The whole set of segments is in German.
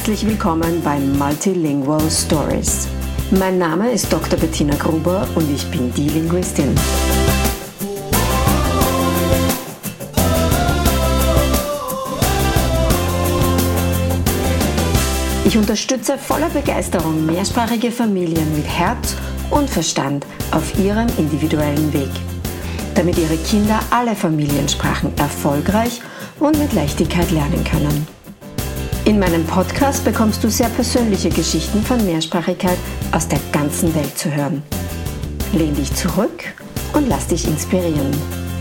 Herzlich willkommen bei Multilingual Stories. Mein Name ist Dr. Bettina Gruber und ich bin die Linguistin. Ich unterstütze voller Begeisterung mehrsprachige Familien mit Herz und Verstand auf ihrem individuellen Weg, damit ihre Kinder alle Familiensprachen erfolgreich und mit Leichtigkeit lernen können. In meinem Podcast bekommst du sehr persönliche Geschichten von Mehrsprachigkeit aus der ganzen Welt zu hören. Lehn dich zurück und lass dich inspirieren.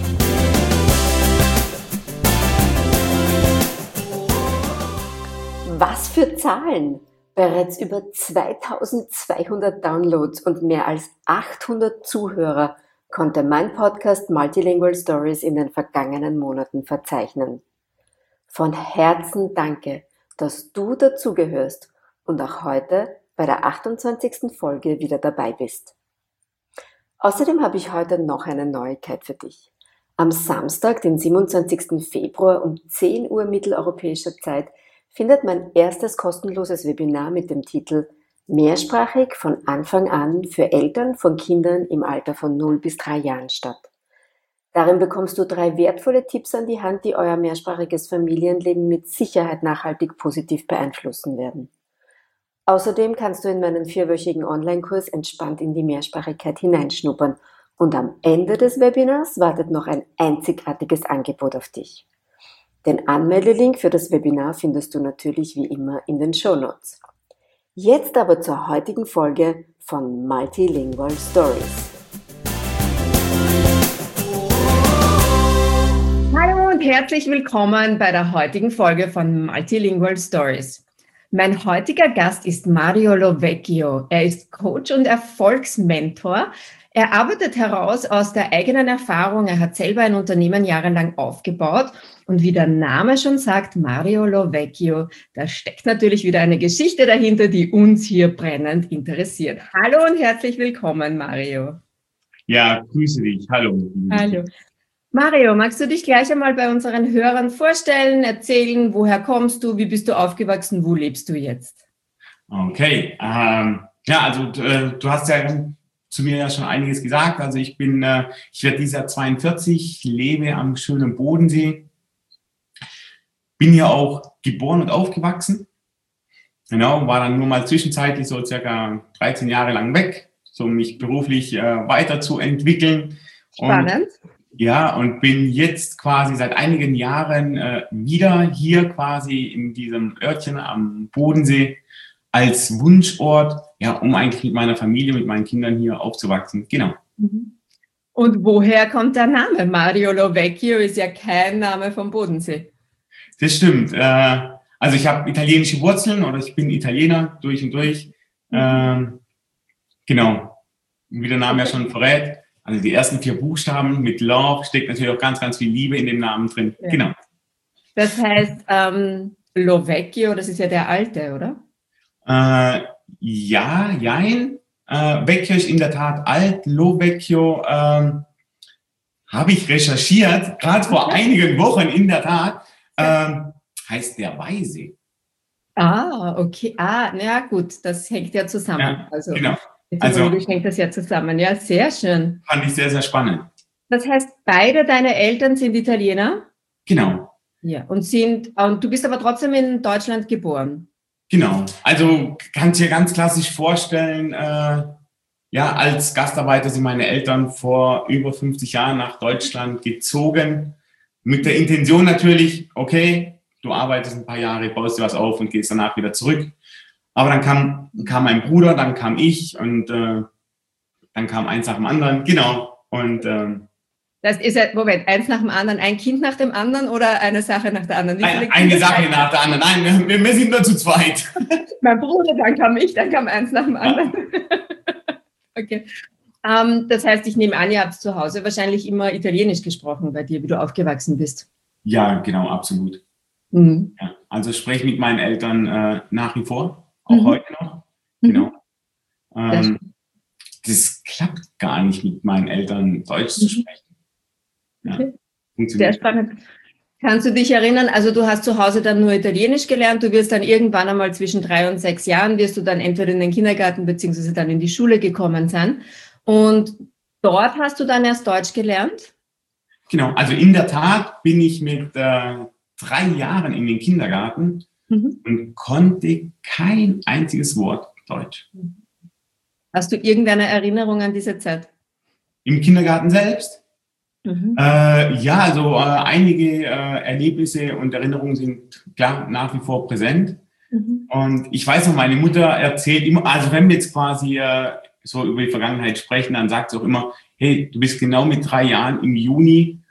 Was für Zahlen! Bereits über 2200 Downloads und mehr als 800 Zuhörer konnte mein Podcast Multilingual Stories in den vergangenen Monaten verzeichnen. Von Herzen danke, dass du dazugehörst und auch heute bei der 28. Folge wieder dabei bist. Außerdem habe ich heute noch eine Neuigkeit für dich. Am Samstag, den 27. Februar um 10 Uhr mitteleuropäischer Zeit, findet mein erstes kostenloses Webinar mit dem Titel Mehrsprachig von Anfang an für Eltern von Kindern im Alter von 0 bis 3 Jahren statt. Darin bekommst du 3 wertvolle Tipps an die Hand, die euer mehrsprachiges Familienleben mit Sicherheit nachhaltig positiv beeinflussen werden. Außerdem kannst du in meinen 4-wöchigen Online-Kurs entspannt in die Mehrsprachigkeit hineinschnuppern und am Ende des Webinars wartet noch ein einzigartiges Angebot auf dich. Den Anmeldelink für das Webinar findest du natürlich wie immer in den Shownotes. Jetzt aber zur heutigen Folge von Multilingual Stories. Hallo und herzlich willkommen bei der heutigen Folge von Multilingual Stories. Mein heutiger Gast ist Mario Lovecchio. Er ist Coach und Erfolgsmentor. Er arbeitet heraus aus der eigenen Erfahrung. Er hat selber ein Unternehmen jahrelang aufgebaut. Und wie der Name schon sagt, Mario Lovecchio, da steckt natürlich wieder eine Geschichte dahinter, die uns hier brennend interessiert. Hallo und herzlich willkommen, Mario. Ja, grüße dich. Hallo. Hallo. Mario, magst du dich gleich einmal bei unseren Hörern vorstellen, erzählen, woher kommst du, wie bist du aufgewachsen, wo lebst du jetzt? Okay, du hast ja zu mir ja schon einiges gesagt. Also ich werde dieses Jahr 42, lebe am schönen Bodensee, bin hier auch geboren und aufgewachsen. Genau, war dann nur mal zwischenzeitlich so circa 13 Jahre lang weg, so um mich beruflich weiterzuentwickeln. Spannend. Und bin jetzt quasi seit einigen Jahren wieder hier quasi in diesem Örtchen am Bodensee als Wunschort, ja, um eigentlich mit meiner Familie, mit meinen Kindern hier aufzuwachsen. Genau. Und woher kommt der Name? Mario Lovecchio ist ja kein Name vom Bodensee. Das stimmt. Also ich habe italienische Wurzeln oder ich bin Italiener durch und durch. Genau. Wie der Name ja schon verrät. Also die ersten 4 Buchstaben mit Love steckt natürlich auch ganz, ganz viel Liebe in dem Namen drin. Ja. Genau. Das heißt, Lovecchio, das ist ja der Alte, oder? Jein. Vecchio ist in der Tat alt. Lovecchio habe ich recherchiert, gerade vor einigen Wochen in der Tat. Heißt der Weise. Ah, okay. Na gut, das hängt ja zusammen. Ja, also, genau. Etymologisch hängt das ja zusammen. Ja, sehr schön. Fand ich sehr, sehr spannend. Das heißt, beide deine Eltern sind Italiener? Genau. Ja, und du bist aber trotzdem in Deutschland geboren? Genau. Also kannst du dir ganz klassisch vorstellen, als Gastarbeiter sind meine Eltern vor über 50 Jahren nach Deutschland gezogen. Mit der Intention natürlich, okay, du arbeitest ein paar Jahre, baust dir was auf und gehst danach wieder zurück. Aber dann kam mein Bruder, dann kam ich und dann kam eins nach dem anderen. Genau. Und das ist ja, Moment, eins nach dem anderen, ein Kind nach dem anderen oder eine Sache nach der anderen? Eine Sache nach der anderen. Nein, wir sind nur zu zweit. Mein Bruder, dann kam ich, dann kam eins nach dem anderen. Okay. Das heißt, ich nehme an, ihr habt zu Hause wahrscheinlich immer Italienisch gesprochen bei dir, wie du aufgewachsen bist. Ja, genau, absolut. Ja, also spreche mit meinen Eltern nach wie vor, auch heute noch. Genau. Das klappt gar nicht, mit meinen Eltern Deutsch zu sprechen. Ja, okay. Sehr spannend. Kannst du dich erinnern, also du hast zu Hause dann nur Italienisch gelernt, du wirst dann irgendwann einmal zwischen 3 und 6 Jahren, wirst du dann entweder in den Kindergarten beziehungsweise dann in die Schule gekommen sein. Und dort hast du dann erst Deutsch gelernt? Genau, also in der Tat bin ich mit 3 Jahren in den Kindergarten und konnte kein einziges Wort Deutsch. Hast du irgendeine Erinnerung an diese Zeit? Im Kindergarten selbst? Ja, also einige Erlebnisse und Erinnerungen sind klar nach wie vor präsent. Und ich weiß noch, meine Mutter erzählt immer, also wenn wir jetzt quasi so über die Vergangenheit sprechen, dann sagt sie auch immer, hey, du bist genau mit 3 Jahren im Juni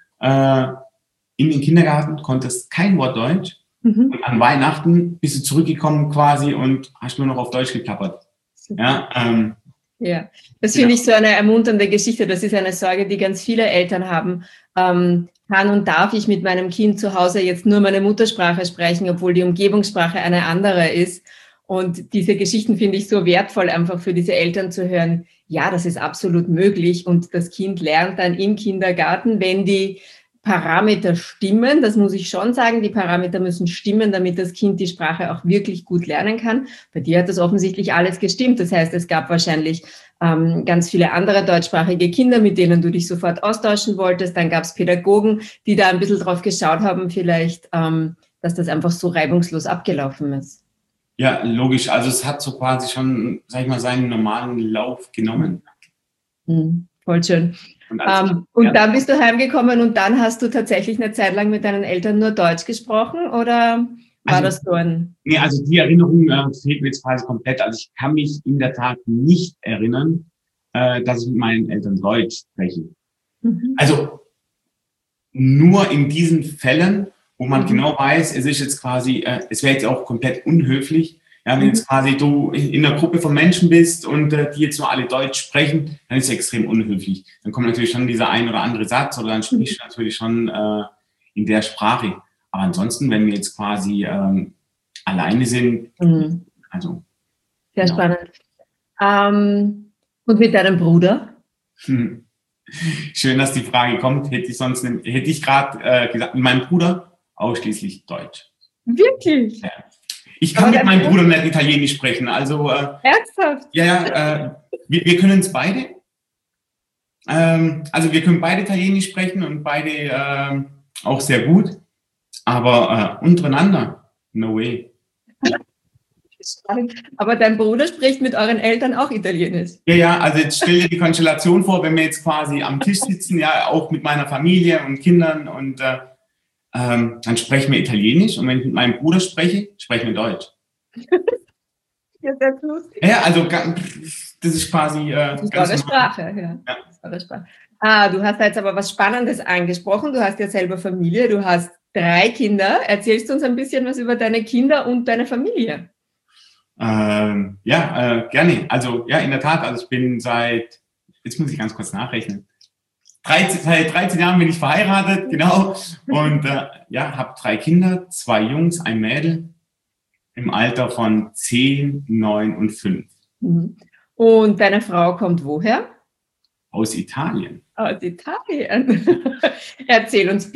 in den Kindergarten, konntest kein Wort Deutsch. Und an Weihnachten bist du zurückgekommen quasi und hast nur noch auf Deutsch geplappert. Ja, ja, das finde ich so eine ermunternde Geschichte. Das ist eine Sorge, die ganz viele Eltern haben. Kann und darf ich mit meinem Kind zu Hause jetzt nur meine Muttersprache sprechen, obwohl die Umgebungssprache eine andere ist? Und diese Geschichten finde ich so wertvoll, einfach für diese Eltern zu hören. Ja, das ist absolut möglich. Und das Kind lernt dann im Kindergarten, wenn die Parameter stimmen, das muss ich schon sagen, die Parameter müssen stimmen, damit das Kind die Sprache auch wirklich gut lernen kann. Bei dir hat das offensichtlich alles gestimmt. Das heißt, es gab wahrscheinlich ganz viele andere deutschsprachige Kinder, mit denen du dich sofort austauschen wolltest. Dann gab es Pädagogen, die da ein bisschen drauf geschaut haben, vielleicht, dass das einfach so reibungslos abgelaufen ist. Ja, logisch. Also es hat so quasi schon, sag ich mal, seinen normalen Lauf genommen. Voll schön. Und dann bist du heimgekommen und dann hast du tatsächlich eine Zeit lang mit deinen Eltern nur Deutsch gesprochen oder war das so ein... Nee, also die Erinnerung fehlt mir jetzt quasi komplett. Also ich kann mich in der Tat nicht erinnern, dass ich mit meinen Eltern Deutsch spreche. Also nur in diesen Fällen, wo man genau weiß, es ist jetzt quasi, es wäre jetzt auch komplett unhöflich, ja, wenn jetzt quasi du in einer Gruppe von Menschen bist und die jetzt nur alle Deutsch sprechen, dann ist es extrem unhöflich. Dann kommt natürlich schon dieser ein oder andere Satz oder dann sprichst du natürlich schon in der Sprache. Aber ansonsten, wenn wir jetzt quasi alleine sind, also... Sehr spannend. Und mit deinem Bruder? Schön, dass die Frage kommt. Hätte ich gerade gesagt, mit meinem Bruder ausschließlich Deutsch. Wirklich? Ja. Ich kann mit meinem Bruder nicht Italienisch sprechen. Also, ernsthaft? Ja, wir können es beide. Also wir können beide Italienisch sprechen und beide auch sehr gut. Aber untereinander, no way. Aber dein Bruder spricht mit euren Eltern auch Italienisch? Ja, also jetzt stell dir die Konstellation vor, wenn wir jetzt quasi am Tisch sitzen, ja, auch mit meiner Familie und Kindern und dann sprechen wir Italienisch und wenn ich mit meinem Bruder spreche, sprechen wir Deutsch. Ja, das ist lustig. Ja, also das ist quasi das ist eure Sprache, ja. Das ist eure Sprache. Du hast jetzt aber was Spannendes angesprochen. Du hast ja selber Familie, du hast 3 Kinder. Erzählst du uns ein bisschen was über deine Kinder und deine Familie? Gerne. Also ja, in der Tat, also ich bin jetzt muss ich ganz kurz nachrechnen, seit 13 Jahren bin ich verheiratet, genau, und habe 3 Kinder, 2 Jungs, ein Mädel im Alter von 10, 9 und 5. Und deine Frau kommt woher? Aus Italien. Aus Italien. Erzähl uns,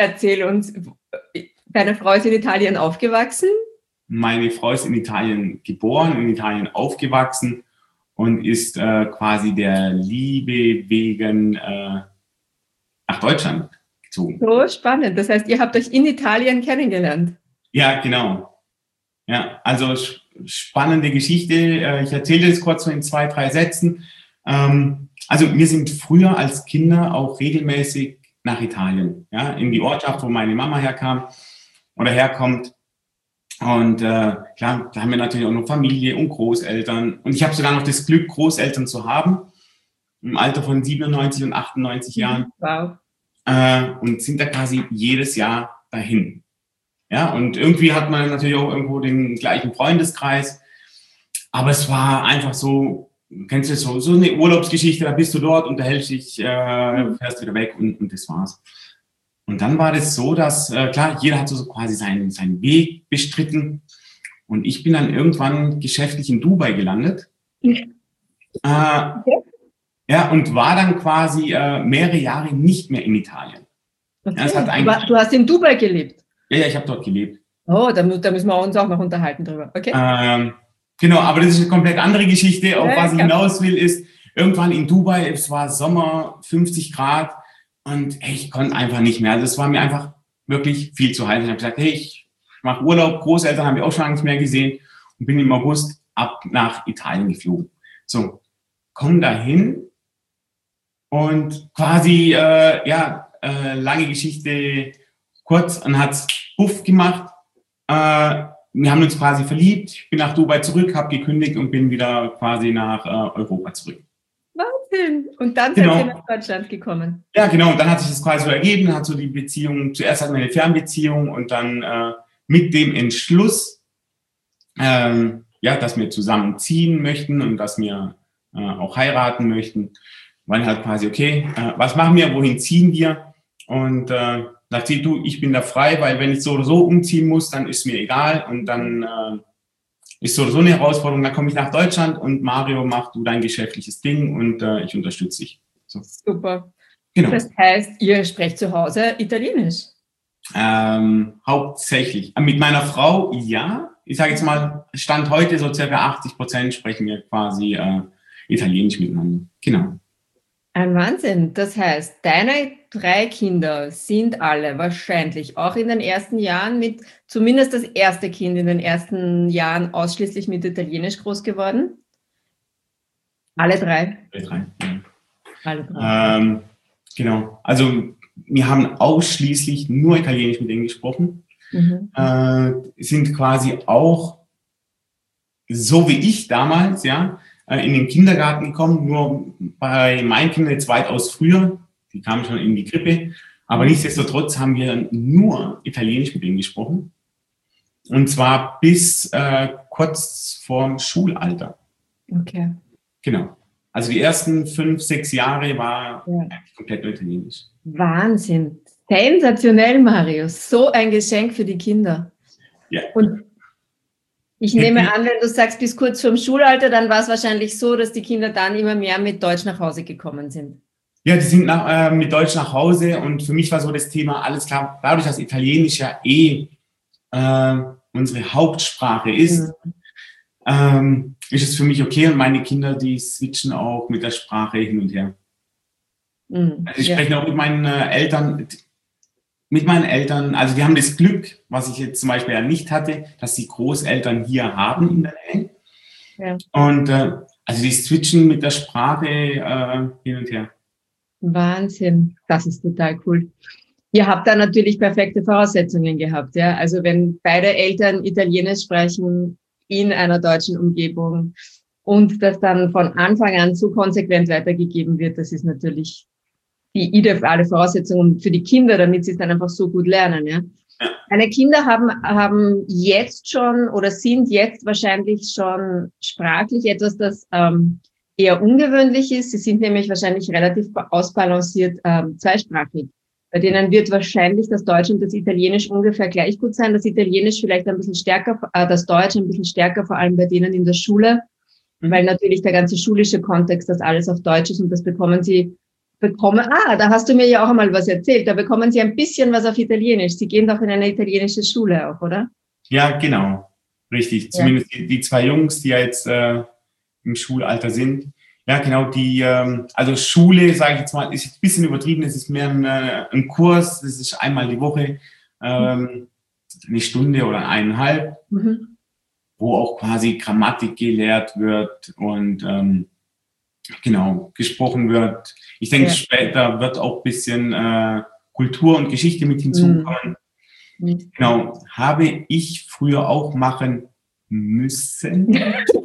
deine Frau ist in Italien aufgewachsen? Meine Frau ist in Italien geboren, in Italien aufgewachsen und ist quasi der Liebe wegen nach Deutschland gezogen. So spannend. Das heißt, ihr habt euch in Italien kennengelernt? Ja, genau. Ja, also spannende Geschichte. Ich erzähle das kurz so in 2, 3 Sätzen. Also wir sind früher als Kinder auch regelmäßig nach Italien, ja, in die Ortschaft, wo meine Mama herkommt. Und klar, da haben wir natürlich auch noch Familie und Großeltern. Und ich habe sogar noch das Glück, Großeltern zu haben, im Alter von 97 und 98 Jahren. Wow. Und sind da quasi jedes Jahr dahin. Ja, und irgendwie hat man natürlich auch irgendwo den gleichen Freundeskreis. Aber es war einfach so, kennst du das, so eine Urlaubsgeschichte, da bist du dort, unterhältst dich, fährst wieder weg und das war's. Und dann war das so, dass, klar, jeder hat so quasi seinen Weg bestritten. Und ich bin dann irgendwann geschäftlich in Dubai gelandet. Ja, und war dann quasi mehrere Jahre nicht mehr in Italien. Okay. Ja, es hat eigentlich, aber du hast in Dubai gelebt? Ja, ich habe dort gelebt. Oh, da müssen wir uns auch noch unterhalten drüber. Okay. Genau, aber das ist eine komplett andere Geschichte. Auf was ich hinaus will, ist, irgendwann in Dubai, es war Sommer, 50 Grad und ich konnte einfach nicht mehr. Also es war mir einfach wirklich viel zu heiß. Ich habe gesagt, hey, ich mache Urlaub, Großeltern habe ich auch schon lange nicht mehr gesehen und bin im August ab nach Italien geflogen. So, komm dahin und quasi, lange Geschichte kurz, und hat's Puff gemacht. Wir haben uns quasi verliebt. Ich bin nach Dubai zurück, habe gekündigt und bin wieder quasi nach Europa zurück. Wahnsinn! Und dann seid ihr nach Deutschland gekommen. Ja, genau. Und dann hat sich das quasi so ergeben, hat so die Beziehung, zuerst hatten wir eine Fernbeziehung und dann mit dem Entschluss, dass wir zusammenziehen möchten und dass wir auch heiraten möchten, waren halt quasi, okay, was machen wir, wohin ziehen wir? Und sagt sie, du, ich bin da frei, weil wenn ich so oder so umziehen muss, dann ist mir egal und dann ist so oder so eine Herausforderung, dann komme ich nach Deutschland und Mario, mach du dein geschäftliches Ding und ich unterstütze dich. So. Super. Genau. Das heißt, ihr sprecht zu Hause Italienisch? Hauptsächlich. Mit meiner Frau, ja. Ich sage jetzt mal, Stand heute so circa 80% sprechen wir quasi Italienisch miteinander. Genau. Ein Wahnsinn. Das heißt, deine 3 Kinder sind alle wahrscheinlich auch in den ersten Jahren zumindest das erste Kind in den ersten Jahren ausschließlich mit Italienisch groß geworden? Alle 3? Alle 3, ja. Alle 3. Genau. Also wir haben ausschließlich nur Italienisch mit denen gesprochen. Sind quasi auch, so wie ich damals, ja, in den Kindergarten gekommen, nur bei meinen Kindern jetzt weitaus früher. Die kamen schon in die Krippe. Aber nichtsdestotrotz haben wir nur Italienisch mit denen gesprochen. Und zwar bis kurz vorm Schulalter. Okay. Genau. Also die ersten 5, 6 Jahre war eigentlich komplett nur Italienisch. Wahnsinn. Sensationell, Marius. So ein Geschenk für die Kinder. Ja. Und ich nehme an, wenn du sagst, bis kurz vorm Schulalter, dann war es wahrscheinlich so, dass die Kinder dann immer mehr mit Deutsch nach Hause gekommen sind. Ja, die sind mit Deutsch nach Hause und für mich war so das Thema, alles klar, dadurch, dass Italienisch ja unsere Hauptsprache ist, ist es für mich okay und meine Kinder, die switchen auch mit der Sprache hin und her. Also ich spreche auch mit meinen Eltern, also die haben das Glück, was ich jetzt zum Beispiel ja nicht hatte, dass sie Großeltern hier haben in der Nähe. Ja. Und also die switchen mit der Sprache hin und her. Wahnsinn, das ist total cool. Ihr habt da natürlich perfekte Voraussetzungen gehabt, ja. Also wenn beide Eltern Italienisch sprechen in einer deutschen Umgebung und das dann von Anfang an so konsequent weitergegeben wird, das ist natürlich die ideale Voraussetzung für die Kinder, damit sie es dann einfach so gut lernen, ja. Meine Kinder haben jetzt schon oder sind jetzt wahrscheinlich schon sprachlich etwas, das eher ungewöhnlich ist. Sie sind nämlich wahrscheinlich relativ ausbalanciert zweisprachig. Bei denen wird wahrscheinlich das Deutsch und das Italienisch ungefähr gleich gut sein. Das Italienisch vielleicht ein bisschen stärker, das Deutsch ein bisschen stärker, vor allem bei denen in der Schule, weil natürlich der ganze schulische Kontext, das alles auf Deutsch ist und das da hast du mir ja auch einmal was erzählt, da bekommen sie ein bisschen was auf Italienisch. Sie gehen doch in eine italienische Schule auch, oder? Ja, genau. Richtig. Zumindest die 2 Jungs, die ja jetzt im Schulalter sind. Ja, genau, also Schule, sage ich jetzt mal, ist ein bisschen übertrieben, es ist mehr ein Kurs, das ist einmal die Woche, eine Stunde oder 1,5, wo auch quasi Grammatik gelehrt wird und genau, gesprochen wird. Ich denke, später wird auch ein bisschen Kultur und Geschichte mit hinzukommen. Genau, habe ich früher auch machen müssen.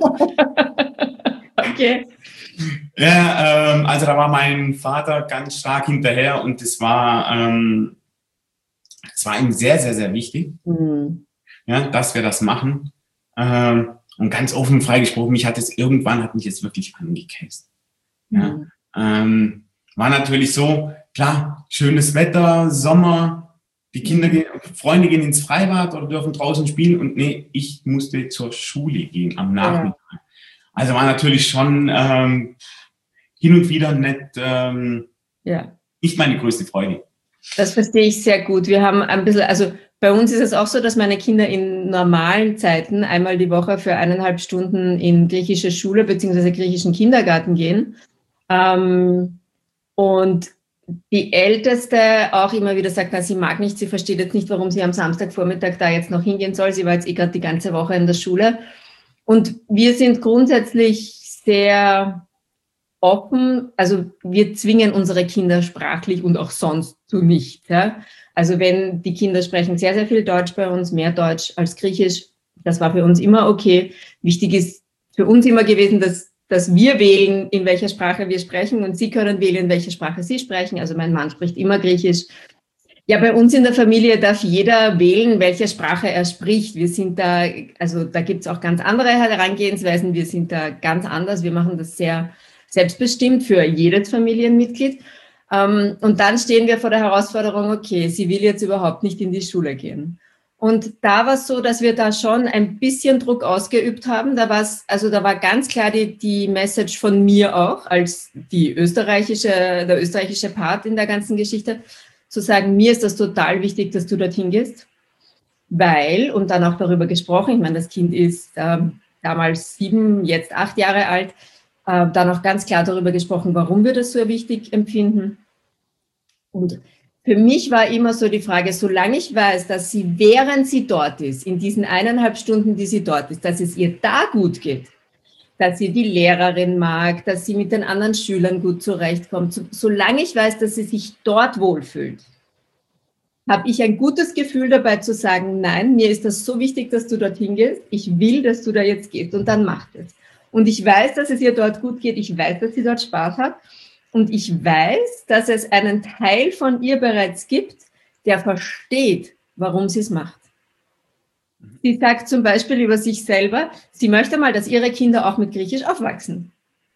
Okay. Ja, also da war mein Vater ganz stark hinterher und das war ihm sehr, sehr, sehr wichtig, ja, dass wir das machen. Und ganz offen und frei gesprochen, hat mich jetzt wirklich angekäst. Ja, war natürlich so, klar, schönes Wetter, Sommer, die Freunde gehen ins Freibad oder dürfen draußen spielen und nee, ich musste zur Schule gehen am Nachmittag. Ja. Also war natürlich schon hin und wieder nicht meine größte Freude. Das verstehe ich sehr gut. Wir haben ein bisschen, also bei uns ist es auch so, dass meine Kinder in normalen Zeiten einmal die Woche für 1,5 Stunden in griechische Schule bzw. griechischen Kindergarten gehen. Und die Älteste auch immer wieder sagt, na, sie mag nicht, sie versteht jetzt nicht, warum sie am Samstagvormittag da jetzt noch hingehen soll. Sie war jetzt gerade die ganze Woche in der Schule. Und wir sind grundsätzlich sehr offen, also wir zwingen unsere Kinder sprachlich und auch sonst zu nicht. Ja? Also wenn die Kinder sprechen sehr, sehr viel Deutsch bei uns, mehr Deutsch als Griechisch, das war für uns immer okay. Wichtig ist für uns immer gewesen, dass wir wählen, in welcher Sprache wir sprechen und sie können wählen, in welcher Sprache sie sprechen. Also mein Mann spricht immer Griechisch. Ja, bei uns in der Familie darf jeder wählen, welche Sprache er spricht. Wir sind da, also da gibt es auch ganz andere Herangehensweisen. Wir sind da ganz anders. Wir machen das sehr selbstbestimmt für jedes Familienmitglied. Und dann stehen wir vor der Herausforderung, okay, sie will jetzt überhaupt nicht in die Schule gehen. Und da war es so, dass wir da schon ein bisschen Druck ausgeübt haben. Da war ganz klar die Message von mir auch, als der österreichische Part in der ganzen Geschichte, zu sagen, mir ist das total wichtig, dass du dorthin gehst, weil, und dann auch darüber gesprochen, ich meine, das Kind ist damals 7, jetzt 8 Jahre alt, dann auch ganz klar darüber gesprochen, warum wir das so wichtig empfinden. Und für mich war immer so die Frage, solange ich weiß, dass sie, während sie dort ist, in diesen 1,5 Stunden, die sie dort ist, dass es ihr da gut geht, dass sie die Lehrerin mag, dass sie mit den anderen Schülern gut zurechtkommt, solange ich weiß, dass sie sich dort wohlfühlt, habe ich ein gutes Gefühl dabei zu sagen, nein, mir ist das so wichtig, dass du dorthin gehst, ich will, dass du da jetzt gehst und dann macht es. Und ich weiß, dass es ihr dort gut geht, ich weiß, dass sie dort Spaß hat. Und ich weiß, dass es einen Teil von ihr bereits gibt, der versteht, warum sie es macht. Sie sagt zum Beispiel über sich selber, sie möchte mal, dass ihre Kinder auch mit Griechisch aufwachsen.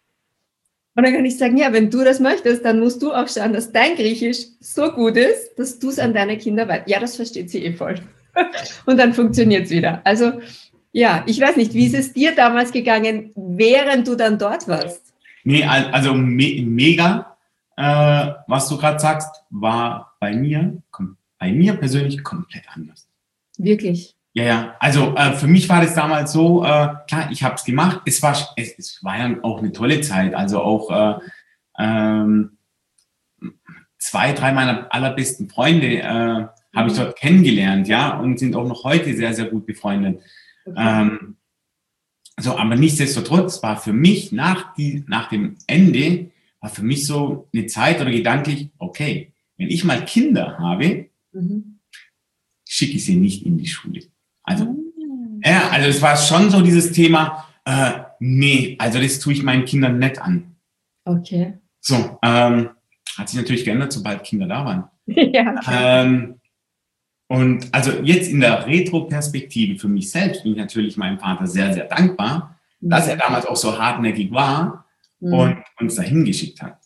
Und dann kann ich sagen, ja, wenn du das möchtest, dann musst du auch schauen, dass dein Griechisch so gut ist, dass du es an deine Kinder weißt. Ja, das versteht sie voll. Und dann funktioniert es wieder. Also, ja, ich weiß nicht, wie ist es dir damals gegangen, während du dann dort warst? Nee, also mega, was du gerade sagst, war bei mir persönlich komplett anders. Wirklich? Ja. Also für mich war das damals so, klar, ich habe es gemacht. Es war ja auch eine tolle Zeit. Also auch 2, 3 meiner allerbesten Freunde habe ich dort kennengelernt, ja, und sind auch noch heute sehr, sehr gut befreundet. Okay. Aber nichtsdestotrotz war für mich nach dem Ende, war für mich so eine Zeit oder gedanklich, okay, wenn ich mal Kinder habe, schicke ich sie nicht in die Schule. Also es war schon so dieses Thema, nee, also das tue ich meinen Kindern nicht an. Okay. So, hat sich natürlich geändert, sobald Kinder da waren. Ja, okay. Und also jetzt in der Retro-Perspektive für mich selbst bin ich natürlich meinem Vater sehr, sehr dankbar, dass er damals auch so hartnäckig war und uns dahin geschickt hat.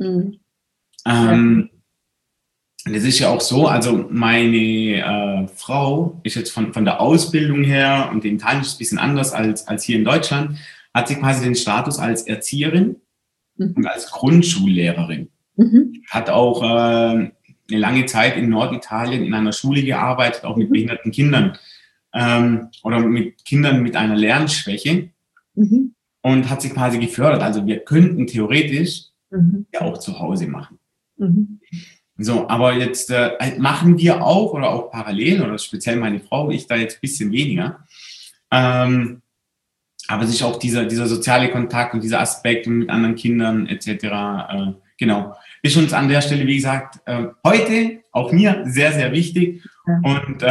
Das ist ja auch so, also meine Frau ist jetzt von der Ausbildung her, und in Italien ist es ein bisschen anders als hier in Deutschland, hat sie quasi den Status als Erzieherin und als Grundschullehrerin. Hat auch eine lange Zeit in Norditalien in einer Schule gearbeitet, auch mit behinderten Kindern oder mit Kindern mit einer Lernschwäche und hat sie quasi gefördert. Also wir könnten theoretisch ja auch zu Hause machen. So, aber jetzt machen wir auch oder auch parallel, oder speziell meine Frau, ich da jetzt ein bisschen weniger. Aber es ist auch dieser soziale Kontakt und dieser Aspekt und mit anderen Kindern etc. Genau. Ist uns an der Stelle, wie gesagt, heute auch mir sehr, sehr wichtig. Und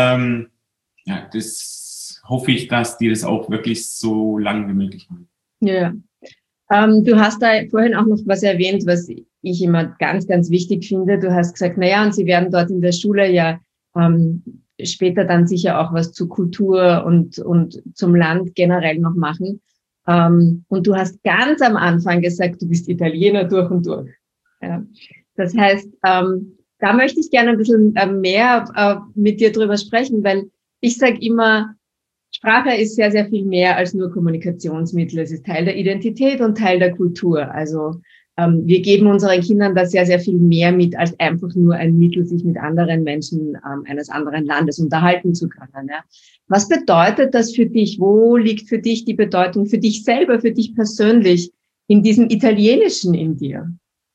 das hoffe ich, dass die das auch wirklich so lange wie möglich machen. Ja. Du hast da vorhin auch noch was erwähnt, was ich immer ganz, ganz wichtig finde. Du hast gesagt, naja, und Sie werden dort in der Schule ja später dann sicher auch was zu Kultur und zum Land generell noch machen. Und du hast ganz am Anfang gesagt, du bist Italiener durch und durch. Ja. Das heißt, da möchte ich gerne ein bisschen mehr mit dir drüber sprechen, weil ich sage immer, Sprache ist sehr, sehr viel mehr als nur Kommunikationsmittel. Es ist Teil der Identität und Teil der Kultur. Also wir geben unseren Kindern da sehr, sehr viel mehr mit, als einfach nur ein Mittel, sich mit anderen Menschen eines anderen Landes unterhalten zu können. Ja. Was bedeutet das für dich? Wo liegt für dich die Bedeutung für dich selber, für dich persönlich in diesem Italienischen in dir?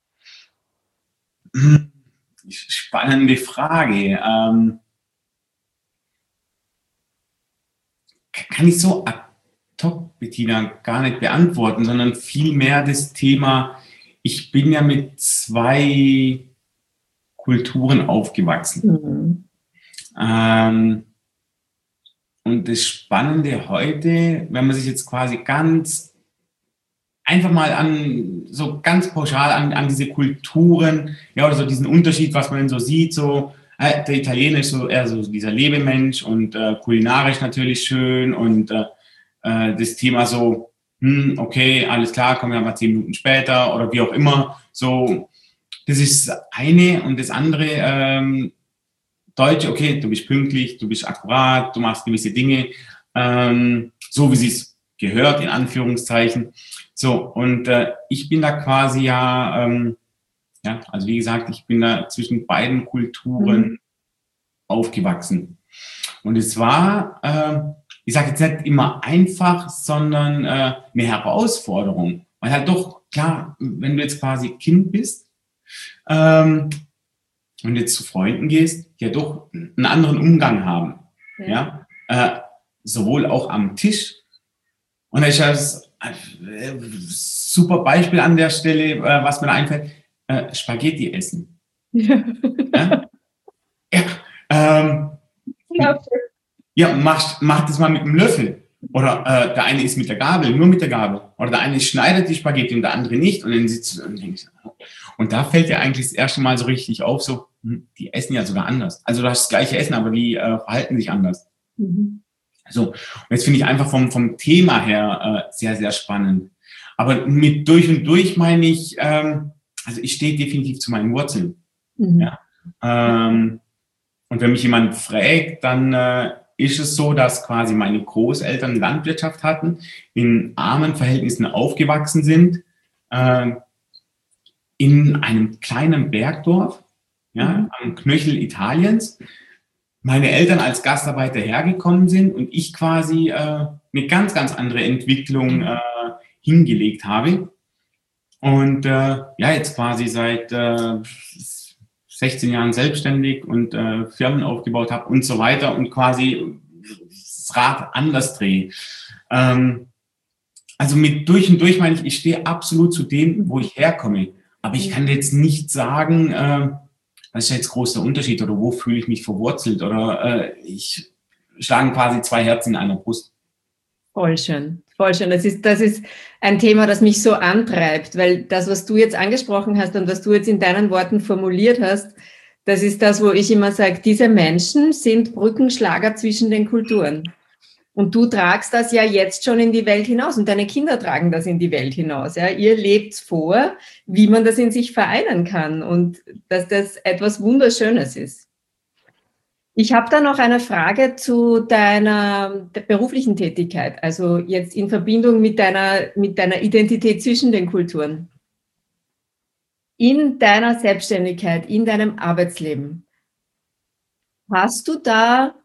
Spannende Frage. Kann ich so ad hoc, Bettina, gar nicht beantworten, sondern vielmehr das Thema, ich bin ja mit 2 Kulturen aufgewachsen. Und das Spannende heute, wenn man sich jetzt quasi ganz einfach mal so ganz pauschal an diese Kulturen, ja, oder so diesen Unterschied, was man denn so sieht, so, der Italiener ist so eher so dieser Lebemensch und kulinarisch natürlich schön und das Thema so, okay, alles klar, kommen wir mal 10 Minuten später oder wie auch immer. So, das ist das eine und das andere, Deutsch, okay, du bist pünktlich, du bist akkurat, du machst gewisse Dinge, so wie sie es gehört, in Anführungszeichen. So, und ich bin da quasi ja, also wie gesagt, ich bin da zwischen beiden Kulturen aufgewachsen. Und es war, ich sage jetzt nicht immer einfach, sondern eine Herausforderung. Weil halt doch, klar, wenn du jetzt quasi Kind bist und jetzt zu Freunden gehst, ja doch einen anderen Umgang haben. Ja? Sowohl auch am Tisch. Und da ist das super Beispiel an der Stelle, was mir da einfällt, Spaghetti essen. Ja? Mach das mal mit einem Löffel. Oder der eine isst mit der Gabel, nur mit der Gabel. Oder der eine schneidet die Spaghetti und der andere nicht. Und dann sitzt du und denkst, und da fällt dir eigentlich das erste Mal so richtig auf, so, die essen ja sogar anders. Also du hast das gleiche Essen, aber die verhalten sich anders. So, und jetzt finde ich einfach vom Thema her sehr, sehr spannend. Aber mit durch und durch meine ich, also ich stehe definitiv zu meinen Wurzeln. Ja? Und wenn mich jemand fragt, dann ist es so, dass quasi meine Großeltern Landwirtschaft hatten, in armen Verhältnissen aufgewachsen sind, in einem kleinen Bergdorf, ja, am Knöchel Italiens. Meine Eltern als Gastarbeiter hergekommen sind und ich quasi eine ganz, ganz andere Entwicklung hingelegt habe. Und jetzt quasi seit 16 Jahren selbstständig und Firmen aufgebaut habe und so weiter und quasi das Rad anders drehe. Also mit durch und durch meine ich stehe absolut zu dem, wo ich herkomme. Aber ich kann jetzt nicht sagen, das ist jetzt großer Unterschied oder wo fühle ich mich verwurzelt oder ich schlage quasi 2 Herzen in einer Brust. Voll schön, voll schön. Das ist ein Thema, das mich so antreibt, weil das, was du jetzt angesprochen hast und was du jetzt in deinen Worten formuliert hast, das ist das, wo ich immer sage, diese Menschen sind Brückenschlager zwischen den Kulturen. Und du tragst das ja jetzt schon in die Welt hinaus und deine Kinder tragen das in die Welt hinaus. Ja? Ihr lebt vor, wie man das in sich vereinen kann und dass das etwas Wunderschönes ist. Ich habe da noch eine Frage zu deiner beruflichen Tätigkeit, also jetzt in Verbindung mit deiner Identität zwischen den Kulturen. In deiner Selbstständigkeit, in deinem Arbeitsleben, hast du da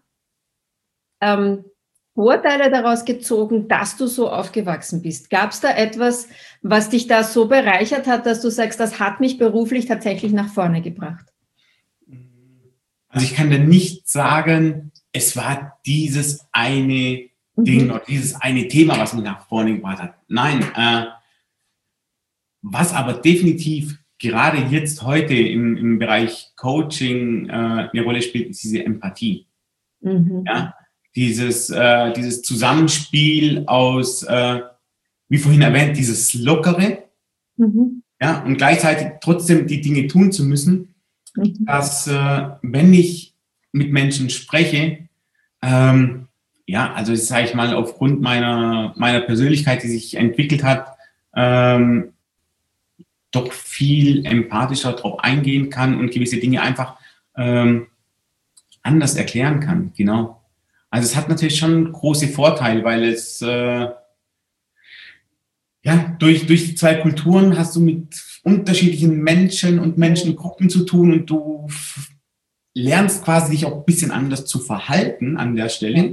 Vorteile daraus gezogen, dass du so aufgewachsen bist? Gab es da etwas, was dich da so bereichert hat, dass du sagst, das hat mich beruflich tatsächlich nach vorne gebracht? Also ich kann dir nicht sagen, es war dieses eine Ding oder dieses eine Thema, was mich nach vorne gebracht hat. Nein, was aber definitiv gerade jetzt heute im Bereich Coaching eine Rolle spielt, ist diese Empathie. Ja? Dieses Zusammenspiel aus, wie vorhin erwähnt, dieses Lockere, ja, und gleichzeitig trotzdem die Dinge tun zu müssen, dass wenn ich mit Menschen spreche, also sage ich mal, aufgrund meiner Persönlichkeit, die sich entwickelt hat, doch viel empathischer darauf eingehen kann und gewisse Dinge einfach anders erklären kann, genau. Also es hat natürlich schon große Vorteile, weil es durch die 2 Kulturen hast du mit unterschiedlichen Menschen und Menschengruppen zu tun und du lernst quasi dich auch ein bisschen anders zu verhalten an der Stelle.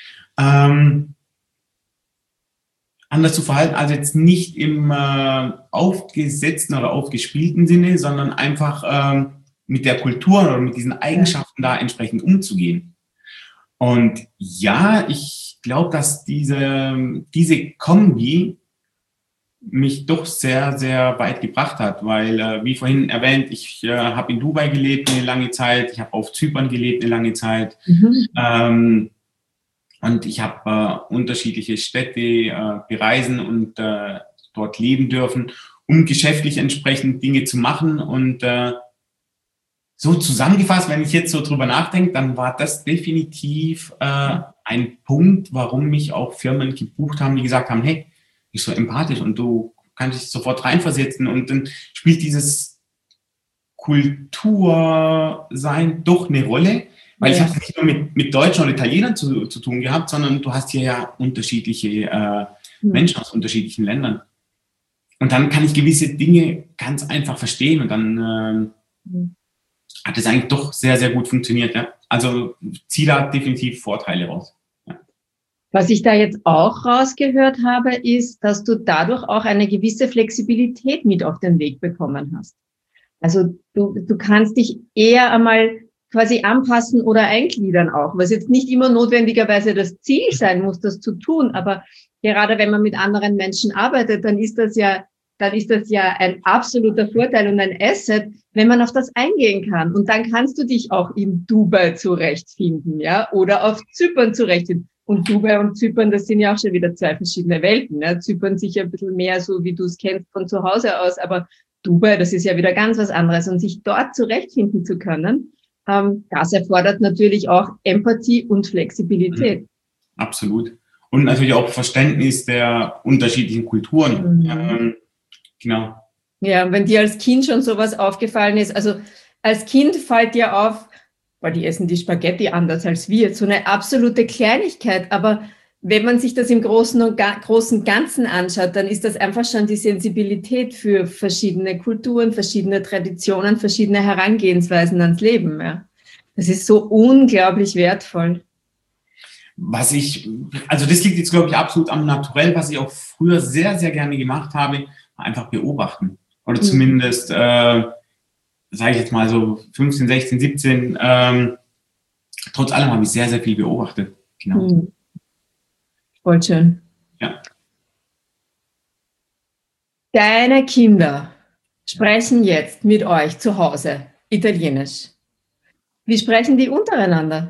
Anders zu verhalten, also jetzt nicht im aufgesetzten oder aufgespielten Sinne, sondern einfach mit der Kultur oder mit diesen Eigenschaften da entsprechend umzugehen. Und ja, ich glaube, dass diese Kombi mich doch sehr, sehr weit gebracht hat, weil, wie vorhin erwähnt, ich habe in Dubai gelebt eine lange Zeit, ich habe auf Zypern gelebt eine lange Zeit. Und ich habe unterschiedliche Städte bereisen und dort leben dürfen, um geschäftlich entsprechend Dinge zu machen. Und so zusammengefasst, wenn ich jetzt so drüber nachdenke, dann war das definitiv ein Punkt, warum mich auch Firmen gebucht haben, die gesagt haben, hey, bist so empathisch und du kannst dich sofort reinversetzen. Und dann spielt dieses Kultursein doch eine Rolle. Weil ich habe es nicht nur mit Deutschen oder Italienern zu tun gehabt, sondern du hast hier ja unterschiedliche Menschen aus unterschiedlichen Ländern. Und dann kann ich gewisse Dinge ganz einfach verstehen und dann hat es eigentlich doch sehr, sehr gut funktioniert. Ja. Also ziehe da definitiv Vorteile raus. Ja. Was ich da jetzt auch rausgehört habe, ist, dass du dadurch auch eine gewisse Flexibilität mit auf den Weg bekommen hast. Also du kannst dich eher einmal quasi anpassen oder eingliedern auch, was jetzt nicht immer notwendigerweise das Ziel sein muss, das zu tun, aber gerade wenn man mit anderen Menschen arbeitet, dann ist das ja ein absoluter Vorteil und ein Asset, wenn man auf das eingehen kann. Und dann kannst du dich auch in Dubai zurechtfinden, ja, oder auf Zypern zurechtfinden. Und Dubai und Zypern, das sind ja auch schon wieder zwei verschiedene Welten, ne? Zypern sicher ein bisschen mehr so, wie du es kennst von zu Hause aus, aber Dubai, das ist ja wieder ganz was anderes. Und sich dort zurechtfinden zu können, das erfordert natürlich auch Empathie und Flexibilität. Absolut. Und natürlich auch Verständnis der unterschiedlichen Kulturen. Genau. Ja, wenn dir als Kind schon sowas aufgefallen ist, also als Kind fällt dir auf, boah, die essen die Spaghetti anders als wir, so eine absolute Kleinigkeit, aber wenn man sich das im großen Ganzen anschaut, dann ist das einfach schon die Sensibilität für verschiedene Kulturen, verschiedene Traditionen, verschiedene Herangehensweisen ans Leben. Ja. Das ist so unglaublich wertvoll. Also das liegt jetzt, glaube ich, absolut am Naturell, was ich auch früher sehr, sehr gerne gemacht habe, einfach beobachten. Oder zumindest, sage ich jetzt mal so 15, 16, 17, trotz allem habe ich sehr, sehr viel beobachtet. Genau. Voll schön. Ja. Deine Kinder sprechen jetzt mit euch zu Hause Italienisch. Wie sprechen die untereinander?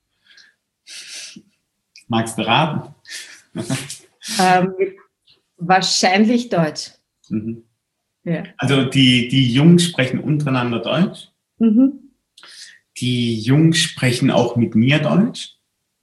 Magst du raten? Wahrscheinlich Deutsch. Ja. Also die Jungs sprechen untereinander Deutsch. Die Jungs sprechen auch mit mir Deutsch.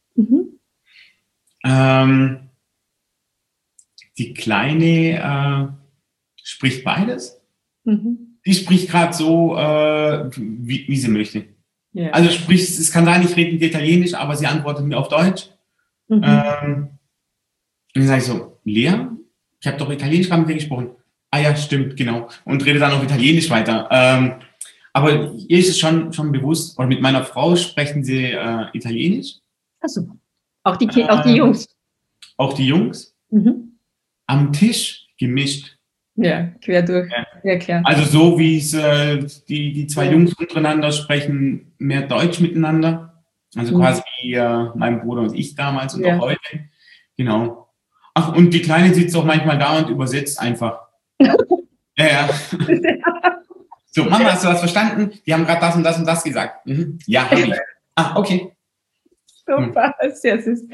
Die Kleine spricht beides. Die spricht gerade so, wie sie möchte. Yeah. Also sprich, es kann sein, ich rede mit Italienisch, aber sie antwortet mir auf Deutsch. Und dann sage ich so, Lea, ich habe doch Italienisch gerade mit dir gesprochen. Ah ja, stimmt, genau. Und rede dann auf Italienisch weiter. Aber ihr ist es schon bewusst, oder mit meiner Frau sprechen sie Italienisch. Ach super. Auch die Jungs. Auch die Jungs. Am Tisch gemischt. Ja, quer durch. Ja, klar. Also so wie es die zwei Jungs untereinander sprechen, mehr Deutsch miteinander. Also quasi wie mein Bruder und ich damals und auch heute. Genau. Ach, und die Kleine sitzt auch manchmal da und übersetzt einfach. Ja. So, Mama, hast du was verstanden? Die haben gerade das und das gesagt. Ja, habe ich. Ah, okay. Super, sehr süß.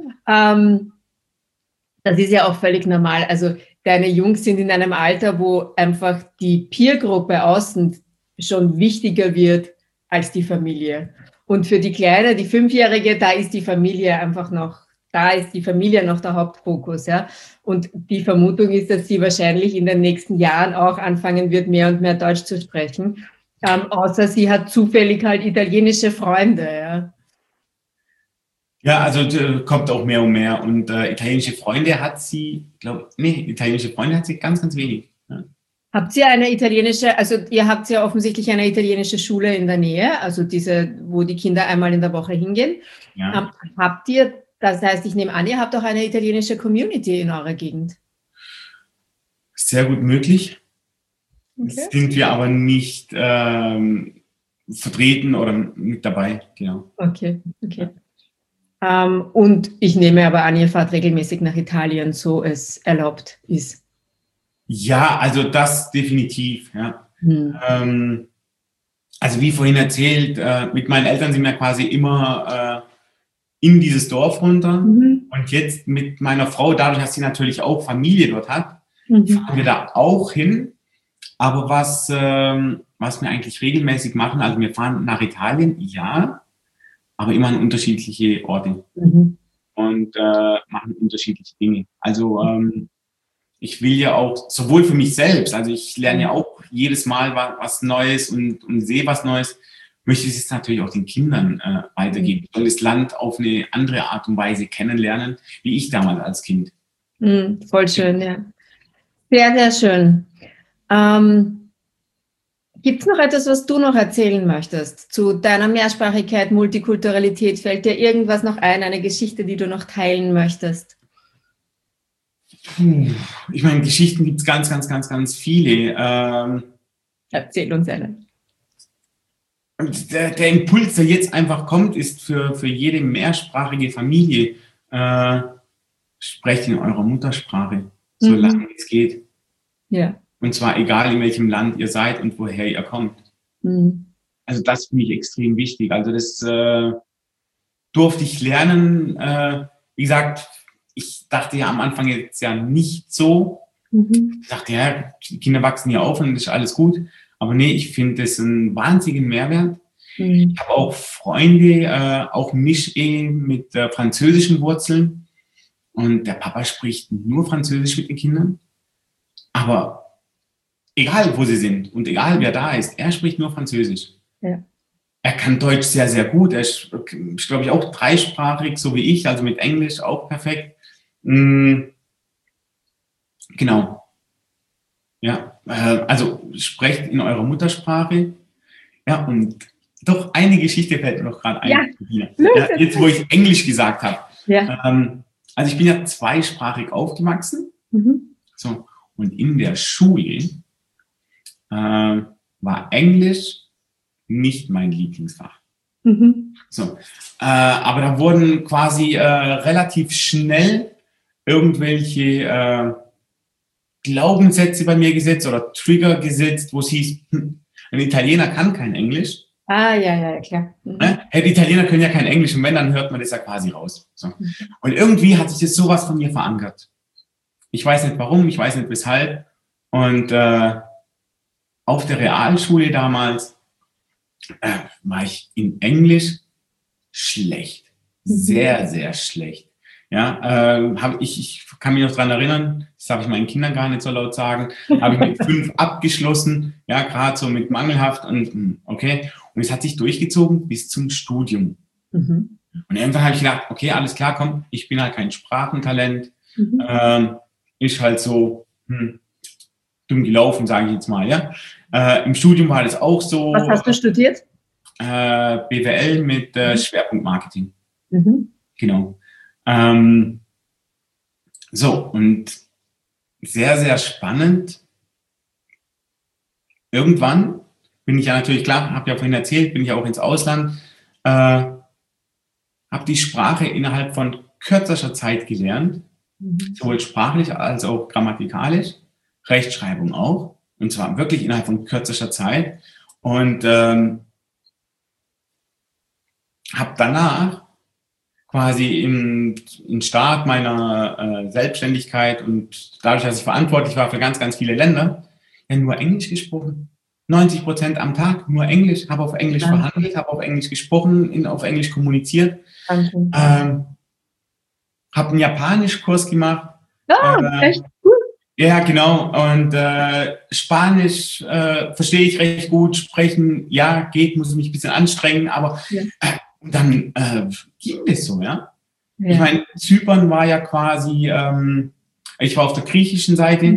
Das ist ja auch völlig normal. Also deine Jungs sind in einem Alter, wo einfach die Peergruppe außen schon wichtiger wird als die Familie. Und für die Kleine, die 5-Jährige, da ist die Familie noch der Hauptfokus. Ja? Und die Vermutung ist, dass sie wahrscheinlich in den nächsten Jahren auch anfangen wird, mehr und mehr Deutsch zu sprechen. Außer sie hat zufällig halt italienische Freunde. Ja. Ja, also kommt auch mehr und mehr. Und italienische Freunde hat sie ganz, ganz wenig. Ja. Habt ihr eine italienische, also ihr habt ja offensichtlich eine italienische Schule in der Nähe, also diese, wo die Kinder einmal in der Woche hingehen. Ja. Habt ihr, das heißt, ich nehme an, ihr habt auch eine italienische Community in eurer Gegend? Sehr gut möglich. Okay. Sind wir aber nicht vertreten oder mit dabei, genau. Okay. Und ich nehme aber an, ihr fahrt regelmäßig nach Italien, so es erlaubt ist. Ja, also das definitiv, ja. Also wie vorhin erzählt, mit meinen Eltern sind wir quasi immer in dieses Dorf runter. Und jetzt mit meiner Frau, dadurch, dass sie natürlich auch Familie dort hat, fahren wir da auch hin. Aber was wir eigentlich regelmäßig machen, also wir fahren nach Italien, ja, aber immer an unterschiedliche Orte und machen unterschiedliche Dinge. Also ich will ja auch, sowohl für mich selbst, also ich lerne ja auch jedes Mal was Neues und sehe was Neues, möchte ich es natürlich auch den Kindern weitergeben. Ich soll das Land auf eine andere Art und Weise kennenlernen, wie ich damals als Kind. Voll schön, ja. Sehr, sehr schön. Gibt es noch etwas, was du noch erzählen möchtest zu deiner Mehrsprachigkeit, Multikulturalität? Fällt dir irgendwas noch ein, eine Geschichte, die du noch teilen möchtest? Ich meine, Geschichten gibt es ganz, ganz, ganz, ganz viele. Erzähl uns eine. Der Impuls, der jetzt einfach kommt, ist für jede mehrsprachige Familie, sprecht in eurer Muttersprache, solange es geht. Ja. Und zwar egal, in welchem Land ihr seid und woher ihr kommt. Also das finde ich extrem wichtig. Also das durfte ich lernen. Wie gesagt, ich dachte ja am Anfang jetzt ja nicht so. Ich dachte, ja, die Kinder wachsen ja auf und das ist alles gut. Aber nee, ich finde das einen wahnsinnigen Mehrwert. Ich habe auch Freunde, auch Misch-Ehe mit französischen Wurzeln. Und der Papa spricht nur Französisch mit den Kindern. Aber egal, wo sie sind und egal, wer da ist, er spricht nur Französisch. Ja. Er kann Deutsch sehr, sehr gut. Er ist, glaube ich, auch dreisprachig, so wie ich, also mit Englisch auch perfekt. Genau. Ja, also sprecht in eurer Muttersprache. Ja, und doch eine Geschichte fällt mir noch gerade ein. Ja. Jetzt, wo ich Englisch gesagt habe. Ja. Also ich bin ja zweisprachig aufgewachsen. So, und in der Schule war Englisch nicht mein Lieblingsfach. So, aber da wurden quasi relativ schnell irgendwelche Glaubenssätze bei mir gesetzt oder Trigger gesetzt, wo es hieß, ein Italiener kann kein Englisch. Ja, klar. Die Italiener können ja kein Englisch und wenn, dann hört man das ja quasi raus. So. Und irgendwie hat sich das sowas von mir verankert. Ich weiß nicht warum, ich weiß nicht weshalb. Und auf der Realschule damals war ich in Englisch schlecht. Sehr, sehr schlecht. Ja, ich kann mich noch dran erinnern, das darf ich meinen Kindern gar nicht so laut sagen, habe ich mit 5 abgeschlossen, ja, gerade so mit mangelhaft und okay. Und es hat sich durchgezogen bis zum Studium. Und irgendwann habe ich gedacht, okay, alles klar, komm, ich bin halt kein Sprachentalent, ist halt so dumm gelaufen, sage ich jetzt mal, ja. Im Studium war das auch so. Was hast du studiert? BWL mit Schwerpunkt Marketing. Genau. So, und sehr, sehr spannend. Irgendwann bin ich ja natürlich, klar, habe ja vorhin erzählt, bin ich auch ins Ausland, habe die Sprache innerhalb von kürzester Zeit gelernt, sowohl sprachlich als auch grammatikalisch, Rechtschreibung auch, und zwar wirklich innerhalb von kürzester Zeit. Und habe danach quasi im Start meiner Selbstständigkeit und dadurch, dass ich verantwortlich war für ganz, ganz viele Länder, ja nur Englisch gesprochen. 90% am Tag nur Englisch, habe auf Englisch verhandelt, habe auf Englisch gesprochen, auf Englisch kommuniziert. Habe einen Japanischkurs gemacht. Echt gut. Ja, genau. Und Spanisch verstehe ich recht gut. Sprechen, ja, geht, muss ich mich ein bisschen anstrengen, aber und dann ging das so, ja. Ich meine, Zypern war ja quasi, ich war auf der griechischen Seite,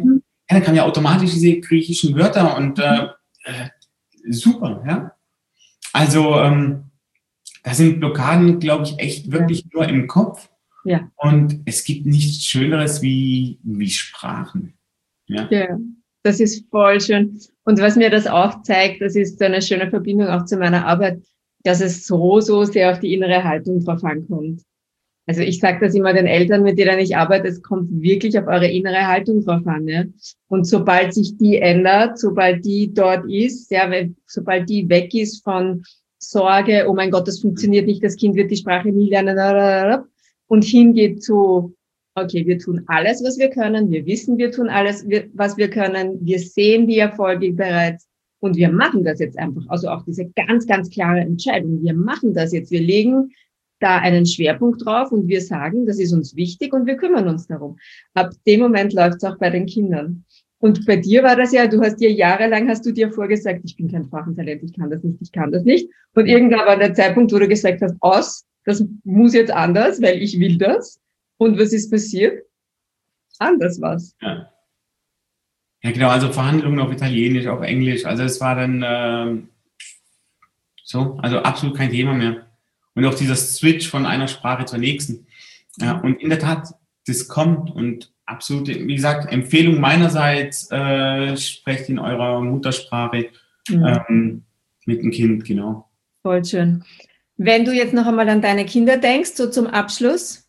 dann kamen ja automatisch diese griechischen Wörter und super, ja. Also da sind Blockaden, glaube ich, echt wirklich nur im Kopf. Ja. Und es gibt nichts Schöneres wie Sprachen. Ja. Ja, das ist voll schön. Und was mir das auch zeigt, das ist eine schöne Verbindung auch zu meiner Arbeit, dass es so sehr auf die innere Haltung drauf ankommt. Also ich sage das immer den Eltern, mit denen ich arbeite, es kommt wirklich auf eure innere Haltung drauf an. Ja? Und sobald sich die ändert, sobald die dort ist, ja, sobald die weg ist von Sorge, oh mein Gott, das funktioniert nicht, das Kind wird die Sprache nie lernen, und hingeht zu, okay, wir tun alles, was wir können, wir wissen, wir tun alles, was wir können, wir sehen die Erfolge bereits und wir machen das jetzt einfach. Also auch diese ganz, ganz klare Entscheidung, wir machen das jetzt, wir legen da einen Schwerpunkt drauf und wir sagen, das ist uns wichtig und wir kümmern uns darum. Ab dem Moment läuft es auch bei den Kindern. Und bei dir war das ja, du hast dir jahrelang, hast du dir vorgesagt, ich bin kein Sprachentalent, ich kann das nicht, ich kann das nicht. Und irgendwann war der Zeitpunkt, wo du gesagt hast, das muss jetzt anders, weil ich will das. Und was ist passiert? Anders was. Ja. Ja, genau, also Verhandlungen auf Italienisch, auf Englisch, also es war dann so, also absolut kein Thema mehr. Und auch dieser Switch von einer Sprache zur nächsten. Ja, und in der Tat, das kommt und absolut, wie gesagt, Empfehlung meinerseits, sprecht in eurer Muttersprache mit dem Kind, genau. Voll schön. Wenn du jetzt noch einmal an deine Kinder denkst, so zum Abschluss,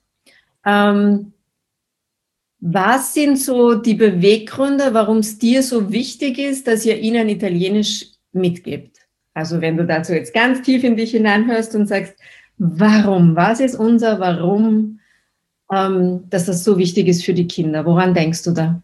was sind so die Beweggründe, warum es dir so wichtig ist, dass ihr ihnen Italienisch mitgibt? Also wenn du dazu jetzt ganz tief in dich hineinhörst und sagst, warum, was ist unser Warum, dass das so wichtig ist für die Kinder? Woran denkst du da?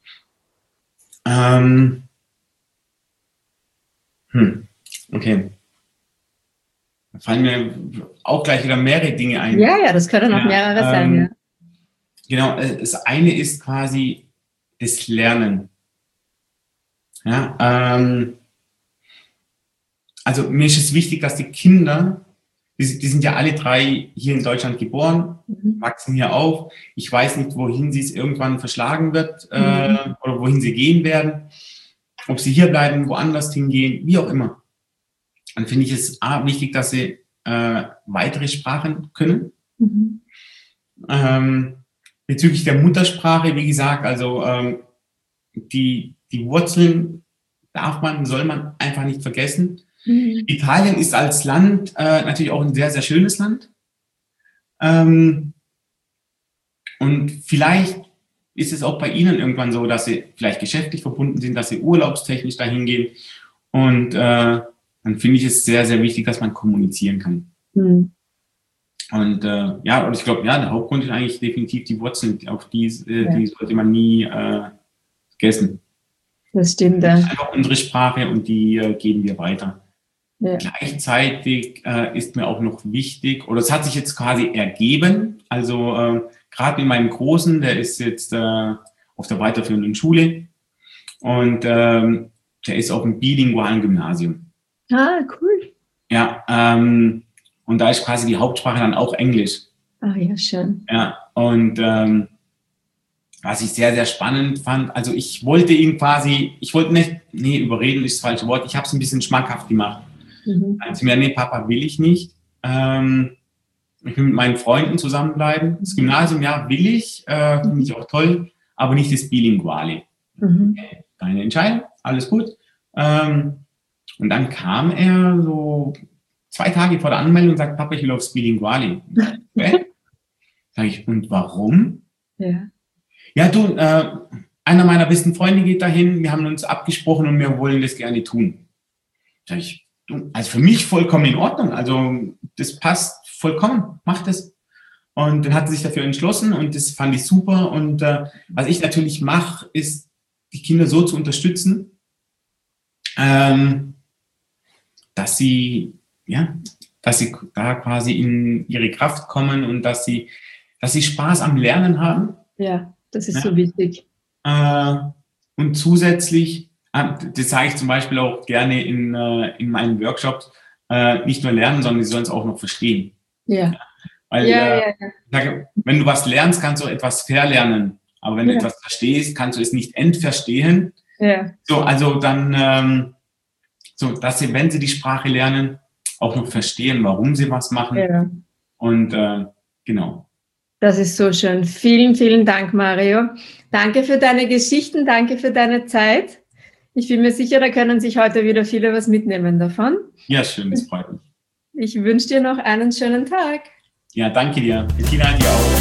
Okay. Da fallen mir auch gleich wieder mehrere Dinge ein. Ja, das können auch mehrere sein. Ja. Genau, das eine ist quasi das Lernen. Ja, also mir ist es wichtig, dass die Kinder, die sind ja alle drei hier in Deutschland geboren, wachsen hier auf. Ich weiß nicht, wohin sie es irgendwann verschlagen wird oder wohin sie gehen werden. Ob sie hier bleiben, woanders hingehen, wie auch immer. Dann finde ich es wichtig, dass sie weitere Sprachen können. Bezüglich der Muttersprache, wie gesagt, also die Wurzeln soll man einfach nicht vergessen. Italien ist als Land natürlich auch ein sehr, sehr schönes Land. Und vielleicht ist es auch bei Ihnen irgendwann so, dass Sie vielleicht geschäftlich verbunden sind, dass Sie urlaubstechnisch dahin gehen. Und dann finde ich es sehr, sehr wichtig, dass man kommunizieren kann. Und und ich glaube, der Hauptgrund ist eigentlich definitiv die Wurzeln, auf die sollte man nie vergessen. Das stimmt. Das ist einfach unsere Sprache und die geben wir weiter. Ja. Gleichzeitig ist mir auch noch wichtig, oder es hat sich jetzt quasi ergeben, also gerade mit meinem Großen, der ist jetzt auf der weiterführenden Schule und der ist auf einem bilingualen Gymnasium. Ah, cool. Ja, und da ist quasi die Hauptsprache dann auch Englisch. Ah, ja, schön. Ja, und was ich sehr, sehr spannend fand, also ich wollte nicht, überreden ist das falsche Wort, ich habe es ein bisschen schmackhaft gemacht. Also mir, nee, Papa, will ich nicht. Ich will mit meinen Freunden zusammenbleiben. Das Gymnasium, ja, will ich, finde ich auch toll, aber nicht das Bilinguale. Deine Entscheidung, alles gut. Und dann kam er so 2 Tage vor der Anmeldung und sagt, Papa, ich will aufs Bilinguale. Okay. Sag ich, und warum? Ja. Ja, du, einer meiner besten Freunde geht dahin, wir haben uns abgesprochen und wir wollen das gerne tun. Sag ich, also für mich vollkommen in Ordnung, also das passt vollkommen, mach das. Und dann hat er sich dafür entschlossen und das fand ich super. Und was ich natürlich mache, ist, die Kinder so zu unterstützen, dass sie da quasi in ihre Kraft kommen und dass sie Spaß am Lernen haben. Ja, das ist so wichtig. Und zusätzlich, das sage ich zum Beispiel auch gerne in meinen Workshops, nicht nur lernen, sondern sie sollen es auch noch verstehen. Ja. Weil, wenn du was lernst, kannst du etwas verlernen. Aber wenn du etwas verstehst, kannst du es nicht entverstehen. Ja. So, also dann, so, dass sie, wenn sie die Sprache lernen, auch noch verstehen, warum sie was machen. Ja. Und genau. Das ist so schön. Vielen, vielen Dank, Mario. Danke für deine Geschichten, danke für deine Zeit. Ich bin mir sicher, da können sich heute wieder viele was mitnehmen davon. Ja, schön, das freut mich. Ich wünsche dir noch einen schönen Tag. Ja, danke dir. Bettina, dir auch.